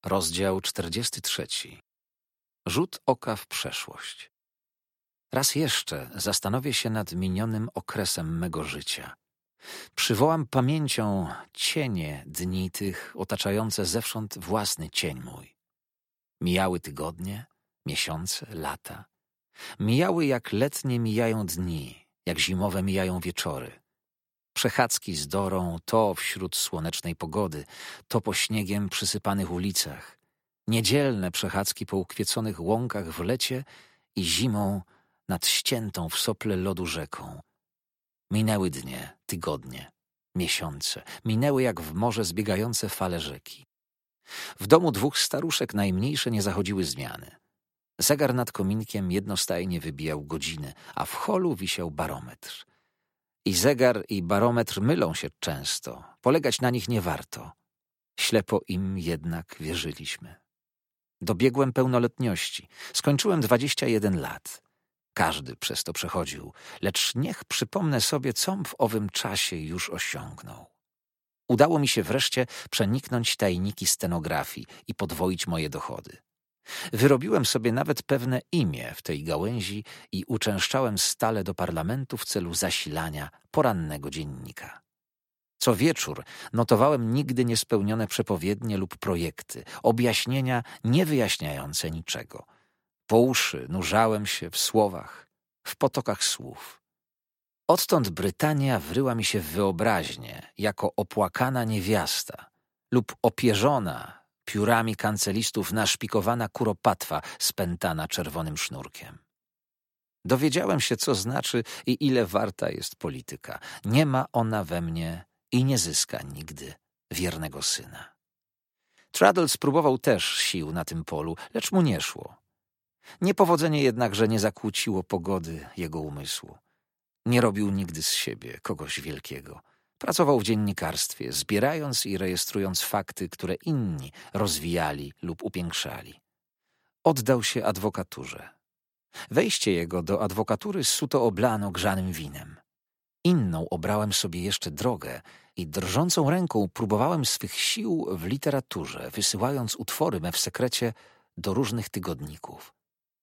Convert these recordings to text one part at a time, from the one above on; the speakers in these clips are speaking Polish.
Rozdział 43. Rzut oka w przeszłość. Raz jeszcze zastanowię się nad minionym okresem mego życia. Przywołam pamięcią cienie dni tych, otaczające zewsząd własny cień mój. Mijały tygodnie, miesiące, lata. Mijały jak letnie mijają dni, jak zimowe mijają wieczory. Przechadzki z Dorą, to wśród słonecznej pogody, to po śniegiem przysypanych ulicach. Niedzielne przechadzki po ukwieconych łąkach w lecie i zimą nad ściętą w sople lodu rzeką. Minęły dnie, tygodnie, miesiące. Minęły jak w morze zbiegające fale rzeki. W domu dwóch staruszek najmniejsze nie zachodziły zmiany. Zegar nad kominkiem jednostajnie wybijał godziny, a w holu wisiał barometr. I zegar, i barometr mylą się często. Polegać na nich nie warto. Ślepo im jednak wierzyliśmy. Dobiegłem pełnoletności. Skończyłem 21 lat. Każdy przez to przechodził, lecz niech przypomnę sobie, com w owym czasie już osiągnął. Udało mi się wreszcie przeniknąć tajniki stenografii i podwoić moje dochody. Wyrobiłem sobie nawet pewne imię w tej gałęzi i uczęszczałem stale do parlamentu w celu zasilania porannego dziennika. Co wieczór notowałem nigdy niespełnione przepowiednie lub projekty, objaśnienia niewyjaśniające niczego. Po uszy nurzałem się w słowach, w potokach słów. Odtąd Brytania wryła mi się w wyobraźnię jako opłakana niewiasta lub opierzona piórami kancelistów naszpikowana kuropatwa spętana czerwonym sznurkiem. Dowiedziałem się, co znaczy i ile warta jest polityka. Nie ma ona we mnie i nie zyska nigdy wiernego syna. Traddles próbował też sił na tym polu, lecz mu nie szło. Niepowodzenie jednakże nie zakłóciło pogody jego umysłu. Nie robił nigdy z siebie kogoś wielkiego. Pracował w dziennikarstwie, zbierając i rejestrując fakty, które inni rozwijali lub upiększali. Oddał się adwokaturze. Wejście jego do adwokatury zsuto oblano grzanym winem. Inną obrałem sobie jeszcze drogę i drżącą ręką próbowałem swych sił w literaturze, wysyłając utwory me w sekrecie do różnych tygodników.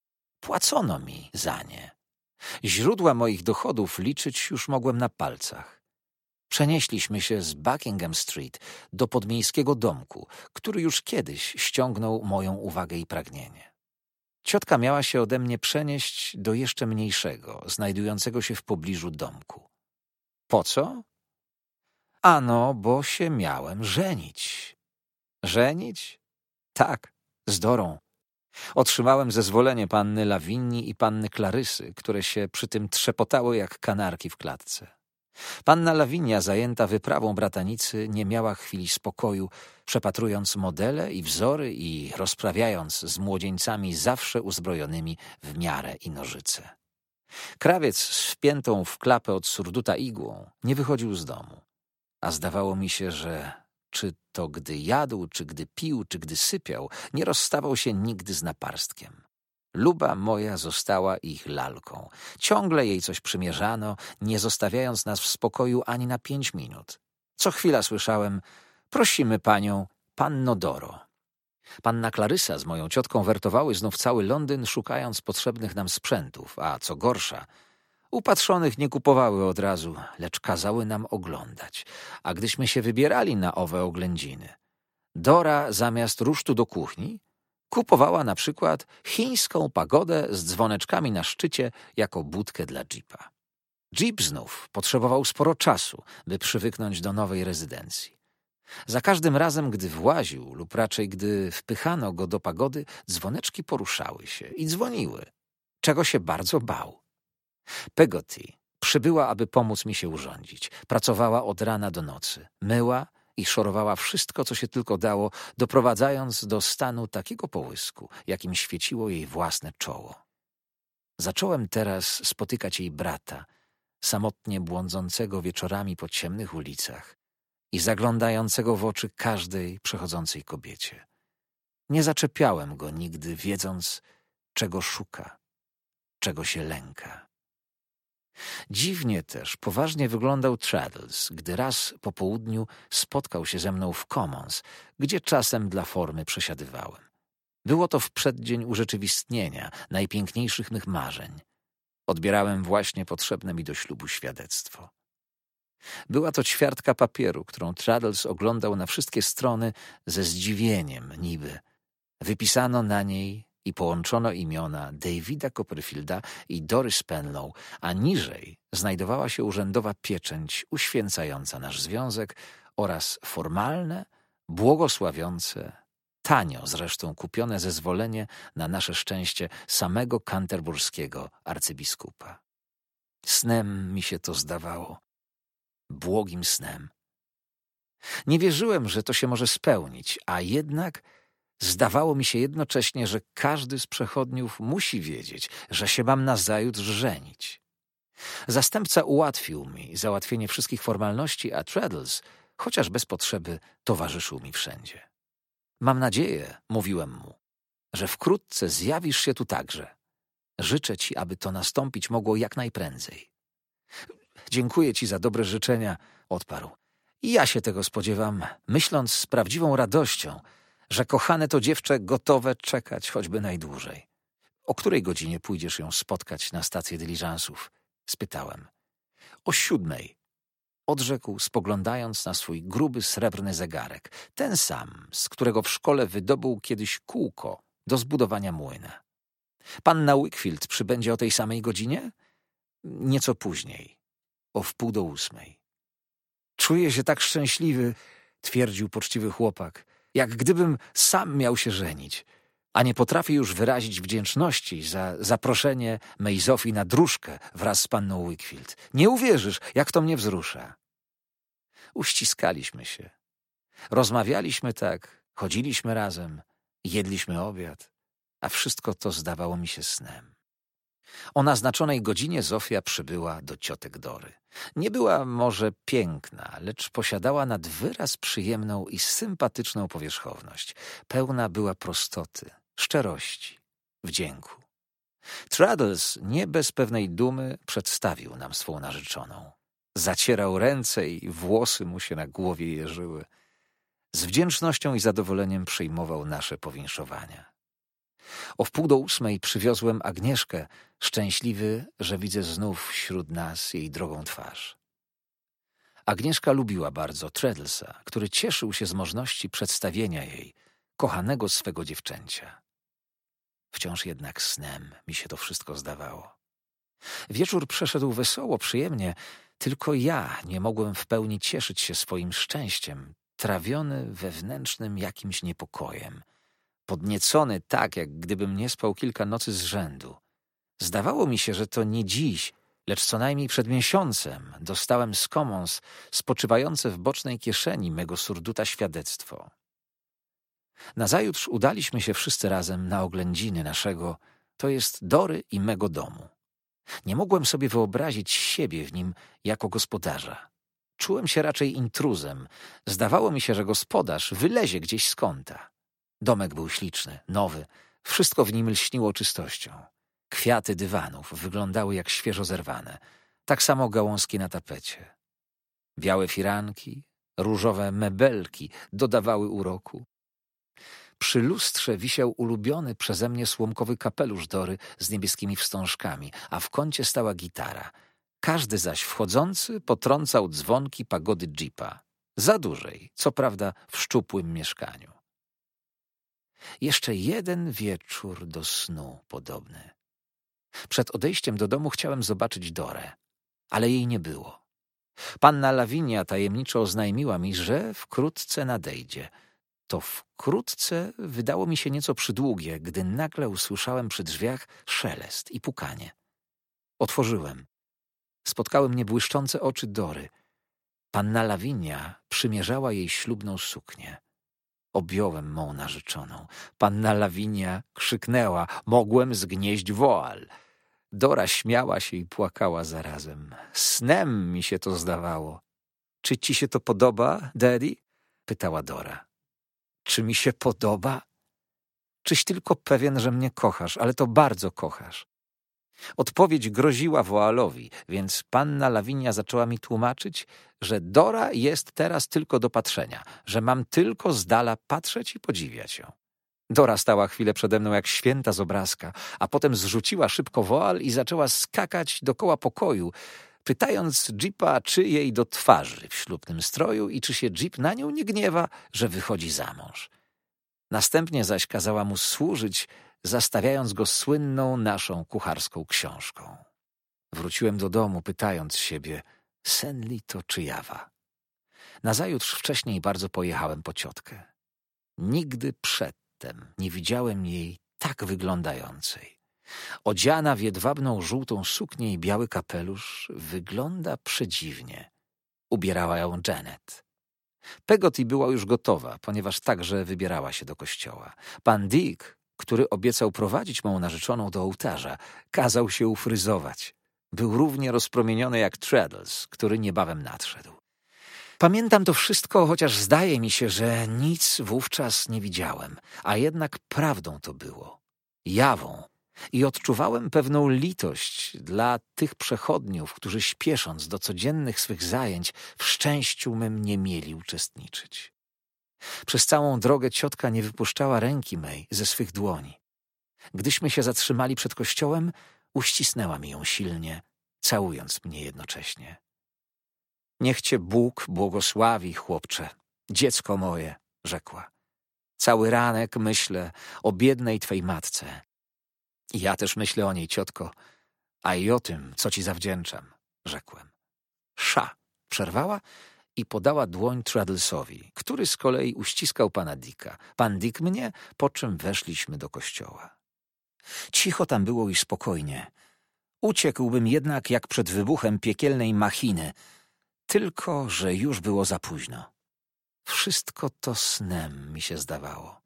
Płacono mi za nie. Źródła moich dochodów liczyć już mogłem na palcach. Przenieśliśmy się z Buckingham Street do podmiejskiego domku, który już kiedyś ściągnął moją uwagę i pragnienie. Ciotka miała się ode mnie przenieść do jeszcze mniejszego, znajdującego się w pobliżu domku. Po co? Ano, bo się miałem żenić. Żenić? Tak, z Dorą. Otrzymałem zezwolenie panny Lawinii i panny Klarysy, które się przy tym trzepotały jak kanarki w klatce. Panna Lawinia, zajęta wyprawą bratanicy, nie miała chwili spokoju, przepatrując modele i wzory i rozprawiając z młodzieńcami zawsze uzbrojonymi w miarę i nożyce. Krawiec z wpiętą w klapę od surduta igłą nie wychodził z domu, a zdawało mi się, że czy to gdy jadł, czy gdy pił, czy gdy sypiał, nie rozstawał się nigdy z naparstkiem. Luba moja została ich lalką. Ciągle jej coś przymierzano, nie zostawiając nas w spokoju ani na 5 minut. Co chwila słyszałem: prosimy panią, panno Doro. Panna Klarysa z moją ciotką wertowały znów cały Londyn, szukając potrzebnych nam sprzętów, a co gorsza, upatrzonych nie kupowały od razu, lecz kazały nam oglądać. A gdyśmy się wybierali na owe oględziny, Dora zamiast rusztu do kuchni kupowała na przykład chińską pagodę z dzwoneczkami na szczycie jako budkę dla jeepa. Jeep znów potrzebował sporo czasu, by przywyknąć do nowej rezydencji. Za każdym razem, gdy właził lub raczej gdy wpychano go do pagody, dzwoneczki poruszały się i dzwoniły, czego się bardzo bał. Peggotty przybyła, aby pomóc mi się urządzić. Pracowała od rana do nocy, myła i szorowała wszystko, co się tylko dało, doprowadzając do stanu takiego połysku, jakim świeciło jej własne czoło. Zacząłem teraz spotykać jej brata, samotnie błądzącego wieczorami po ciemnych ulicach i zaglądającego w oczy każdej przechodzącej kobiecie. Nie zaczepiałem go nigdy, wiedząc, czego szuka, czego się lęka. Dziwnie też poważnie wyglądał Traddles, gdy raz po południu spotkał się ze mną w Commons, gdzie czasem dla formy przesiadywałem. Było to w przeddzień urzeczywistnienia najpiękniejszych mych marzeń. Odbierałem właśnie potrzebne mi do ślubu świadectwo. Była to ćwiartka papieru, którą Traddles oglądał na wszystkie strony ze zdziwieniem niby. Wypisano na niej i połączono imiona Davida Copperfielda i Doris Penlow, a niżej znajdowała się urzędowa pieczęć uświęcająca nasz związek oraz formalne, błogosławiące, tanio zresztą kupione zezwolenie na nasze szczęście samego canterburskiego arcybiskupa. Snem mi się to zdawało. Błogim snem. Nie wierzyłem, że to się może spełnić, a jednak zdawało mi się jednocześnie, że każdy z przechodniów musi wiedzieć, że się mam nazajutrz żenić. Zastępca ułatwił mi załatwienie wszystkich formalności, a Traddles, chociaż bez potrzeby, towarzyszył mi wszędzie. Mam nadzieję, mówiłem mu, że wkrótce zjawisz się tu także. Życzę ci, aby to nastąpić mogło jak najprędzej. Dziękuję ci za dobre życzenia, odparł. I ja się tego spodziewam, myśląc z prawdziwą radością, że kochane to dziewczę gotowe czekać choćby najdłużej. O której godzinie pójdziesz ją spotkać na stację dyliżansów? Spytałem. O 7, odrzekł, spoglądając na swój gruby srebrny zegarek, ten sam, z którego w szkole wydobył kiedyś kółko do zbudowania młyna. Panna Wickfield przybędzie o tej samej godzinie? Nieco później, o 7:30. Czuję się tak szczęśliwy, twierdził poczciwy chłopak, jak gdybym sam miał się żenić, a nie potrafię już wyrazić wdzięczności za zaproszenie mej Zofii na dróżkę wraz z panną Wickfield. Nie uwierzysz, jak to mnie wzrusza. Uściskaliśmy się. Rozmawialiśmy tak, chodziliśmy razem, jedliśmy obiad, a wszystko to zdawało mi się snem. O naznaczonej godzinie Zofia przybyła do ciotek Dory. Nie była może piękna, lecz posiadała nad wyraz przyjemną i sympatyczną powierzchowność. Pełna była prostoty, szczerości, wdzięku. Traddles nie bez pewnej dumy przedstawił nam swą narzeczoną. Zacierał ręce i włosy mu się na głowie jeżyły. Z wdzięcznością i zadowoleniem przyjmował nasze powinszowania. O 7:30 przywiozłem Agnieszkę, szczęśliwy, że widzę znów wśród nas jej drogą twarz. Agnieszka lubiła bardzo Traddlesa, który cieszył się z możliwości przedstawienia jej, kochanego swego dziewczęcia. Wciąż jednak snem mi się to wszystko zdawało. Wieczór przeszedł wesoło, przyjemnie, tylko ja nie mogłem w pełni cieszyć się swoim szczęściem, trawiony wewnętrznym jakimś niepokojem. Podniecony tak, jak gdybym nie spał kilka nocy z rzędu. Zdawało mi się, że to nie dziś, lecz co najmniej przed miesiącem dostałem z Commons spoczywające w bocznej kieszeni mego surduta świadectwo. Nazajutrz udaliśmy się wszyscy razem na oględziny naszego, to jest Dory i mego domu. Nie mogłem sobie wyobrazić siebie w nim jako gospodarza. Czułem się raczej intruzem. Zdawało mi się, że gospodarz wylezie gdzieś z kąta. Domek był śliczny, nowy, wszystko w nim lśniło czystością. Kwiaty dywanów wyglądały jak świeżo zerwane, tak samo gałązki na tapecie. Białe firanki, różowe mebelki dodawały uroku. Przy lustrze wisiał ulubiony przeze mnie słomkowy kapelusz Dory z niebieskimi wstążkami, a w kącie stała gitara. Każdy zaś wchodzący potrącał dzwonki pagody jeepa. Za dużej, co prawda w szczupłym mieszkaniu. Jeszcze jeden wieczór do snu podobny. Przed odejściem do domu chciałem zobaczyć Dorę, ale jej nie było. Panna Lawinia tajemniczo oznajmiła mi, że wkrótce nadejdzie. To wkrótce wydało mi się nieco przydługie, gdy nagle usłyszałem przy drzwiach szelest i pukanie. Otworzyłem. Spotkały mnie błyszczące oczy Dory. Panna Lawinia przymierzała jej ślubną suknię. Objąłem mą narzeczoną. Panna Lawinia krzyknęła. Mogłem zgnieść woal. Dora śmiała się i płakała zarazem. Snem mi się to zdawało. Czy ci się to podoba, Daddy? Pytała Dora. Czy mi się podoba? Czyś tylko pewien, że mnie kochasz, ale to bardzo kochasz. Odpowiedź groziła woalowi, więc panna Lawinia zaczęła mi tłumaczyć, że Dora jest teraz tylko do patrzenia, że mam tylko z dala patrzeć i podziwiać ją. Dora stała chwilę przede mną jak święta z obrazka, a potem zrzuciła szybko woal i zaczęła skakać dokoła pokoju, pytając Jeepa, czy jej do twarzy w ślubnym stroju i czy się Jeep na nią nie gniewa, że wychodzi za mąż. Następnie zaś kazała mu służyć, zastawiając go słynną naszą kucharską książką. Wróciłem do domu, pytając siebie, sen li to czy jawa. Nazajutrz wcześniej bardzo pojechałem po ciotkę. Nigdy przedtem nie widziałem jej tak wyglądającej. Odziana w jedwabną żółtą suknię i biały kapelusz, wygląda przedziwnie. Ubierała ją Janet. Peggotty była już gotowa, ponieważ także wybierała się do kościoła. Pan Dick, który obiecał prowadzić mą narzeczoną do ołtarza, kazał się ufryzować. Był równie rozpromieniony jak Traddles, który niebawem nadszedł. Pamiętam to wszystko, chociaż zdaje mi się, że nic wówczas nie widziałem, a jednak prawdą to było, jawą. I odczuwałem pewną litość dla tych przechodniów, którzy śpiesząc do codziennych swych zajęć w szczęściu mym nie mieli uczestniczyć. Przez całą drogę ciotka nie wypuszczała ręki mej ze swych dłoni. Gdyśmy się zatrzymali przed kościołem, uścisnęła mi ją silnie, całując mnie jednocześnie. Niech cię Bóg błogosławi, chłopcze, dziecko moje, rzekła. Cały ranek myślę o biednej twej matce. I ja też myślę o niej, ciotko, a i o tym, co ci zawdzięczam, rzekłem. Sza, przerwała i podała dłoń Traddlesowi, który z kolei uściskał pana Dicka. Pan Dick mnie, po czym weszliśmy do kościoła. Cicho tam było i spokojnie. Uciekłbym jednak jak przed wybuchem piekielnej machiny, tylko że już było za późno. Wszystko to snem mi się zdawało.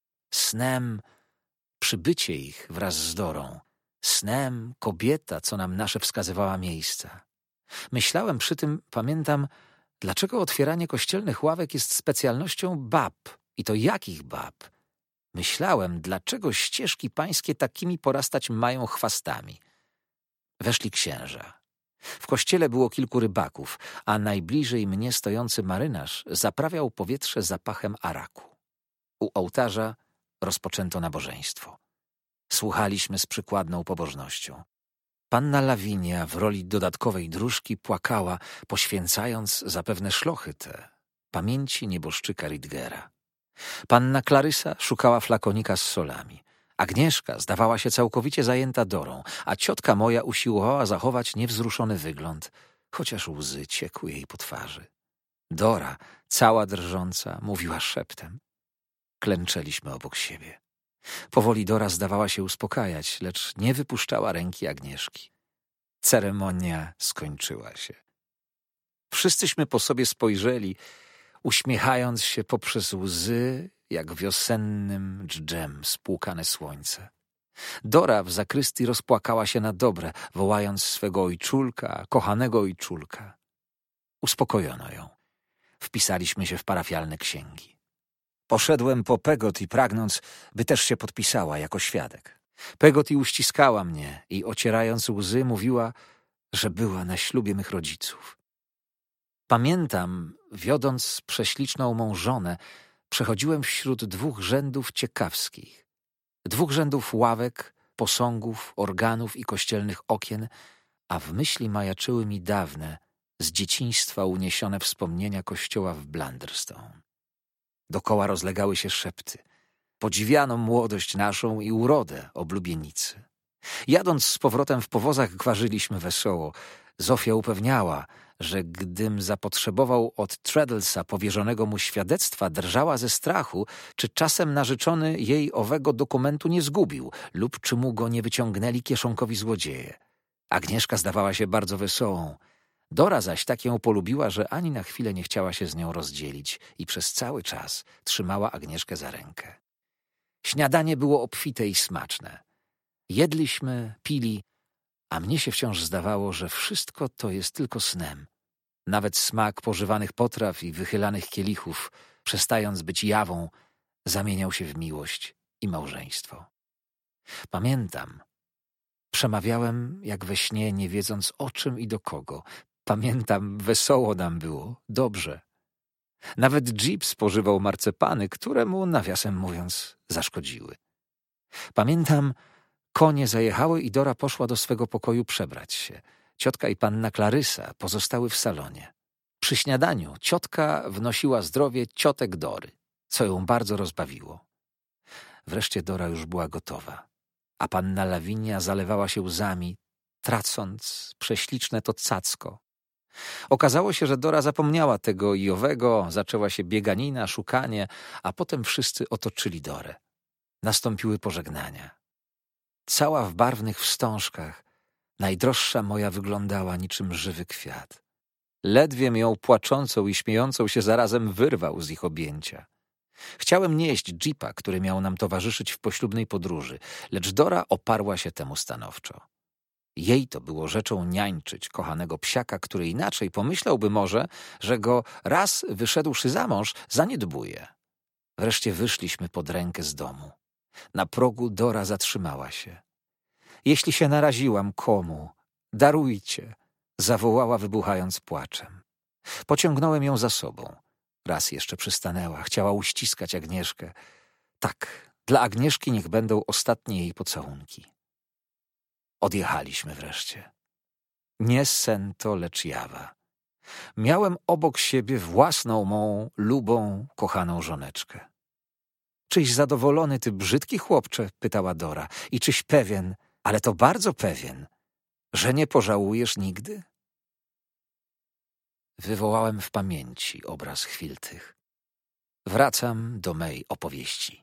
Snem przybycie ich wraz z Dorą. Snem kobieta, co nam nasze wskazywała miejsca. Myślałem przy tym, pamiętam, dlaczego otwieranie kościelnych ławek jest specjalnością bab. I to jakich bab? Myślałem, dlaczego ścieżki pańskie takimi porastać mają chwastami. Weszli księża. W kościele było kilku rybaków, a najbliżej mnie stojący marynarz zaprawiał powietrze zapachem araku. U ołtarza rozpoczęto nabożeństwo. Słuchaliśmy z przykładną pobożnością. Panna Lawinia w roli dodatkowej dróżki płakała, poświęcając zapewne szlochy te pamięci nieboszczyka Ridgera. Panna Klarysa szukała flakonika z solami. Agnieszka zdawała się całkowicie zajęta Dorą, a ciotka moja usiłowała zachować niewzruszony wygląd, chociaż łzy ciekły jej po twarzy. Dora, cała drżąca, mówiła szeptem. Klęczeliśmy obok siebie. Powoli Dora zdawała się uspokajać, lecz nie wypuszczała ręki Agnieszki. Ceremonia skończyła się. Wszyscyśmy po sobie spojrzeli, uśmiechając się poprzez łzy, jak wiosennym dżdżem spłukane słońce. Dora w zakrystii rozpłakała się na dobre, wołając swego ojczulka, kochanego ojczulka. Uspokojono ją. Wpisaliśmy się w parafialne księgi. Poszedłem po Peggotty, pragnąc, by też się podpisała jako świadek. Peggotty uściskała mnie i ocierając łzy mówiła, że była na ślubie mych rodziców. Pamiętam, wiodąc prześliczną mą żonę, przechodziłem wśród 2 rzędów ciekawskich. 2 rzędów ławek, posągów, organów i kościelnych okien, a w myśli majaczyły mi dawne, z dzieciństwa uniesione wspomnienia kościoła w Blunderstone. Dokoła rozlegały się szepty. Podziwiano młodość naszą i urodę oblubienicy. Jadąc z powrotem w powozach gwarzyliśmy wesoło. Zofia upewniała, że gdym zapotrzebował od Traddlesa powierzonego mu świadectwa, drżała ze strachu, czy czasem narzeczony jej owego dokumentu nie zgubił lub czy mu go nie wyciągnęli kieszonkowi złodzieje. Agnieszka zdawała się bardzo wesołą. Dora zaś tak ją polubiła, że ani na chwilę nie chciała się z nią rozdzielić i przez cały czas trzymała Agnieszkę za rękę. Śniadanie było obfite i smaczne. Jedliśmy, pili, a mnie się wciąż zdawało, że wszystko to jest tylko snem. Nawet smak pożywanych potraw i wychylanych kielichów, przestając być jawą, zamieniał się w miłość i małżeństwo. Pamiętam, Przemawiałem jak we śnie, nie wiedząc o czym i do kogo. Pamiętam, wesoło nam było, dobrze. Nawet Jeep spożywał marcepany, które mu, nawiasem mówiąc, zaszkodziły. Pamiętam, konie zajechały i Dora poszła do swego pokoju przebrać się. Ciotka i panna Klarysa pozostały w salonie. Przy śniadaniu ciotka wnosiła zdrowie ciotek Dory, co ją bardzo rozbawiło. Wreszcie Dora już była gotowa, a panna Lawinia zalewała się łzami, tracąc prześliczne to cacko. Okazało się, że Dora zapomniała tego i owego, zaczęła się bieganina, szukanie, a potem wszyscy otoczyli Dorę. Nastąpiły pożegnania. Cała w barwnych wstążkach, najdroższa moja wyglądała niczym żywy kwiat. Ledwiem ją płaczącą i śmiejącą się zarazem wyrwał z ich objęcia. Chciałem nieść Jeepa, który miał nam towarzyszyć w poślubnej podróży, lecz Dora oparła się temu stanowczo. Jej to było rzeczą niańczyć kochanego psiaka, który inaczej pomyślałby może, że go raz wyszedłszy za mąż zaniedbuje. Wreszcie wyszliśmy pod rękę z domu. Na progu Dora zatrzymała się. Jeśli się naraziłam komu, darujcie, zawołała wybuchając płaczem. Pociągnąłem ją za sobą. Raz jeszcze przystanęła, chciała uściskać Agnieszkę. Tak, dla Agnieszki niech będą ostatnie jej pocałunki. Odjechaliśmy wreszcie. Nie sen to, lecz jawa. Miałem obok siebie własną mą, lubą, kochaną żoneczkę. Czyś zadowolony, ty brzydki chłopcze? Pytała Dora. I czyś pewien, ale to bardzo pewien, że nie pożałujesz nigdy? Wywołałem w pamięci obraz chwil tych. Wracam do mej opowieści.